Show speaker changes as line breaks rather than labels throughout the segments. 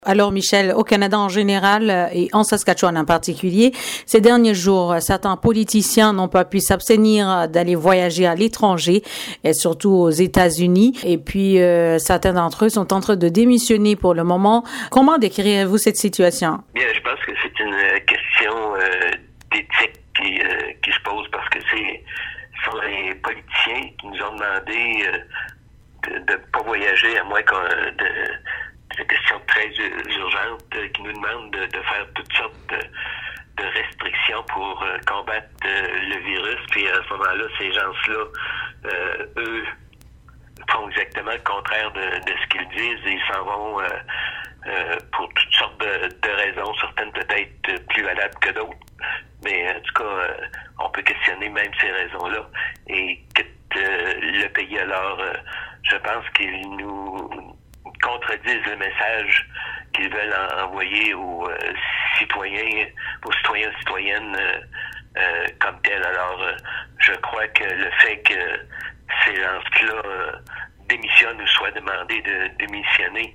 Alors Michel, au Canada en général et en Saskatchewan en particulier, ces derniers jours, certains politiciens n'ont pas pu s'abstenir d'aller voyager à l'étranger, et surtout aux États-Unis. Et puis, certains d'entre eux sont en train de démissionner pour le moment. Comment décrirez-vous cette situation?
Bien, je pense que c'est une question d'éthique qui se pose parce que ce sont les politiciens qui nous ont demandé de ne pas voyager à moins des questions très urgentes qui nous demandent de faire toutes sortes de restrictions pour combattre le virus. Puis à ce moment-là, ces gens-là, eux, font exactement le contraire de ce qu'ils disent et ils s'en vont pour toutes sortes de raisons, certaines peut-être plus valables que d'autres. Mais en tout cas, on peut questionner même ces raisons-là et quitte le pays. Alors, je pense qu'ils nous contredisent le message qu'ils veulent envoyer aux citoyens, et citoyennes comme tels. Alors, je crois que le fait que ces gens-là démissionnent ou soient demandés de démissionner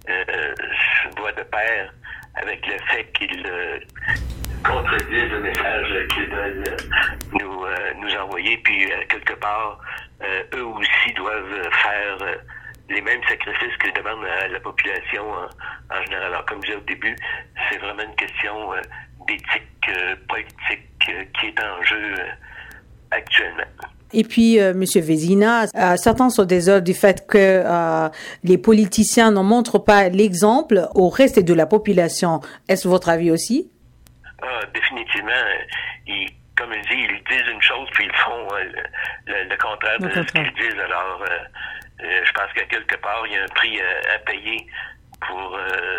va de pair avec le fait qu'ils contredisent le message qu'ils veulent nous envoyer. Puis, quelque part, eux aussi doivent faire les mêmes sacrifices qu'ils demandent à la population en général. Alors, comme je disais au début, c'est vraiment une question d'éthique politique qui est en jeu actuellement.
Et puis, M. Vézina, certains sont désolés du fait que les politiciens ne montrent pas l'exemple au reste de la population. Est-ce votre avis aussi?
Définitivement. Comme je dis, ils disent une chose, puis ils font le contraire de ce qu'ils disent. Alors, je pense qu'à quelque part, il y a un prix à payer pour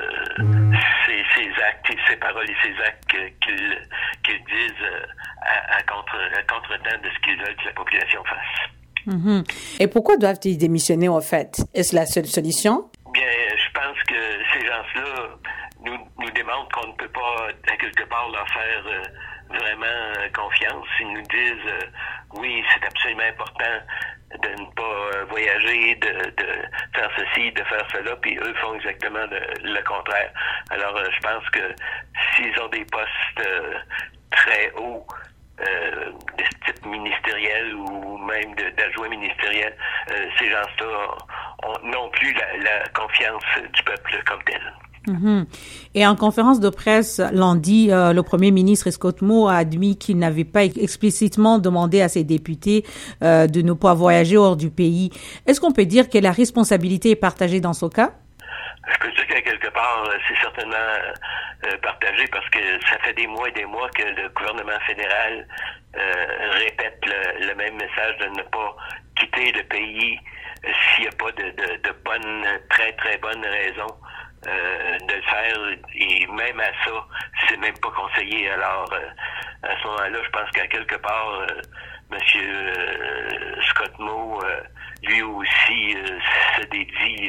ces actes, ces paroles et ces actes qu'ils disent à contre-temps de ce qu'ils veulent que la population fasse.
Mm-hmm. Et pourquoi doivent-ils démissionner, en fait? Est-ce la seule solution?
Bien, je pense que ces gens-là nous démontrent qu'on ne peut pas, à quelque part, leur faire vraiment confiance. Ils nous disent oui, c'est absolument important de ne pas voyager, de faire ceci, de faire cela, puis eux font exactement le contraire. Alors, je pense que s'ils ont des postes très hauts, de type ministériel ou même d'adjoint ministériel, ces gens-là n'ont plus la confiance du peuple comme tel.
Mm-hmm. Et en conférence de presse lundi, le premier ministre Scott Moe a admis qu'il n'avait pas explicitement demandé à ses députés de ne pas voyager hors du pays. Est-ce qu'on peut dire que la responsabilité est partagée dans ce cas?
Je peux dire qu'à quelque part, c'est certainement partagé parce que ça fait des mois et des mois que le gouvernement fédéral répète le même message de ne pas quitter le pays s'il n'y a pas de bonnes, très très bonnes raisons de le faire, et même à ça, c'est même pas conseillé. Alors, à ce moment-là, je pense qu'à quelque part, Monsieur Scott Moe, lui aussi, se dédie.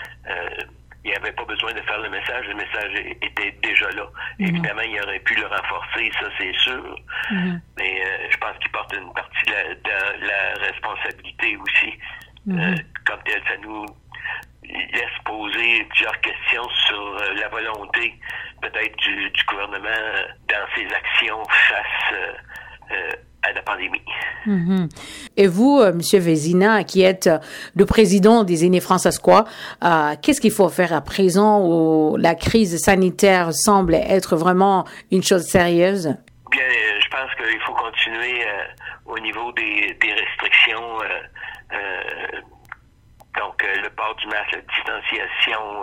Il n'y avait pas besoin de faire le message était déjà là. Mm-hmm. Évidemment, il aurait pu le renforcer, ça c'est sûr. Mm-hmm. Mais je pense qu'il porte une partie de la responsabilité aussi. Mm-hmm. Comme tel, ça nous laisse poser plusieurs questions sur la volonté peut-être du gouvernement dans ses actions face à la pandémie.
Mm-hmm. Et vous, M. Vézina, qui êtes le président des Aînés francescois, qu'est-ce qu'il faut faire à présent où la crise sanitaire semble être vraiment une chose sérieuse?
Bien, je pense qu'il faut continuer au niveau des restrictions. Donc, le port du masque, la distanciation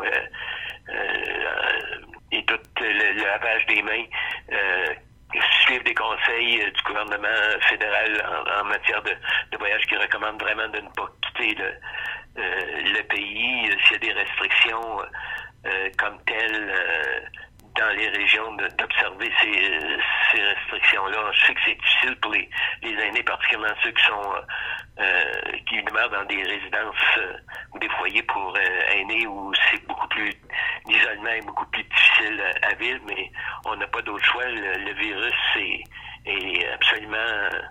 et tout le lavage des mains, suivre des conseils du gouvernement fédéral en matière de voyage qui recommande vraiment de ne pas quitter le pays. S'il y a des restrictions comme telles dans les régions, d'observer ces restrictions-là. Je sais que c'est difficile pour les aînés, particulièrement ceux qui demeurent dans des résidences ou des foyers pour aînés où c'est beaucoup plus, l'isolement est beaucoup plus difficile à vivre, mais on n'a pas d'autre choix. Le virus est absolument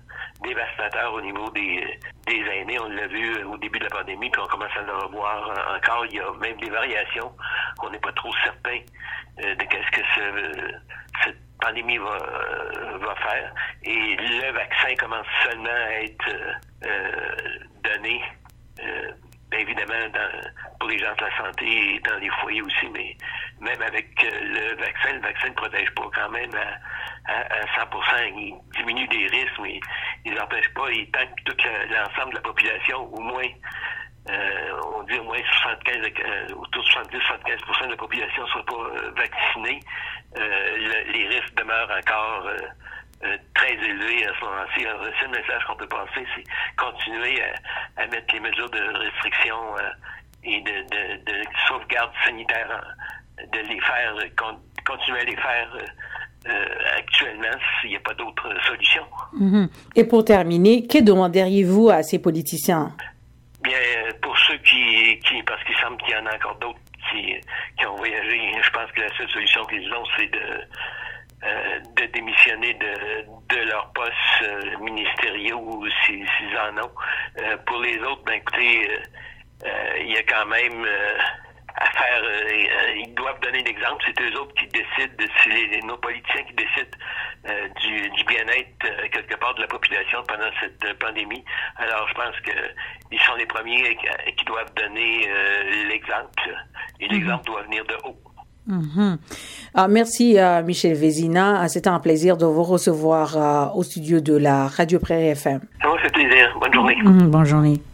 dévastateur au niveau des aînés. On l'a vu au début de la pandémie, puis on commence à le revoir encore. Il y a même des variations. On n'est pas trop certain de qu'est-ce que cette pandémie va faire. Et le vaccin commence seulement à être donné, bien évidemment, pour les gens de la santé et dans les foyers aussi, mais même avec le vaccin ne protège pas quand même à 100%. Il diminue des risques, mais il n'empêche pas. Et tant que tout l'ensemble de la population, au moins, on dit au moins autour de 70-75% de la population ne soit pas vaccinée, les risques demeurent encore très élevés à ce moment-ci. Alors, le seul message qu'on peut passer, c'est continuer à mettre les mesures de restriction et de sauvegarde sanitaire, de les faire, continuer à les faire actuellement s'il n'y a pas d'autre solution.
Mm-hmm. Et pour terminer, que demanderiez-vous à ces politiciens?
Bien, pour ceux parce qu'il semble qu'il y en a encore d'autres qui ont voyagé, je pense que la seule solution qu'ils ont, c'est de démissionner de leurs postes ministériaux s'ils en ont. Pour les autres, ben écoutez, il y a quand même à faire, ils doivent donner l'exemple. C'est eux autres qui décident, c'est nos politiciens qui décident du bien-être quelque part de la population pendant cette pandémie. Alors je pense qu'ils sont les premiers qui doivent donner l'exemple. Et l'exemple doit venir de haut.
Mm-hmm. Merci Michel Vézina. C'était un plaisir de vous recevoir au studio de la Radio Prairie FM.
Ça m'a fait plaisir. Bonne journée.
Bonne journée.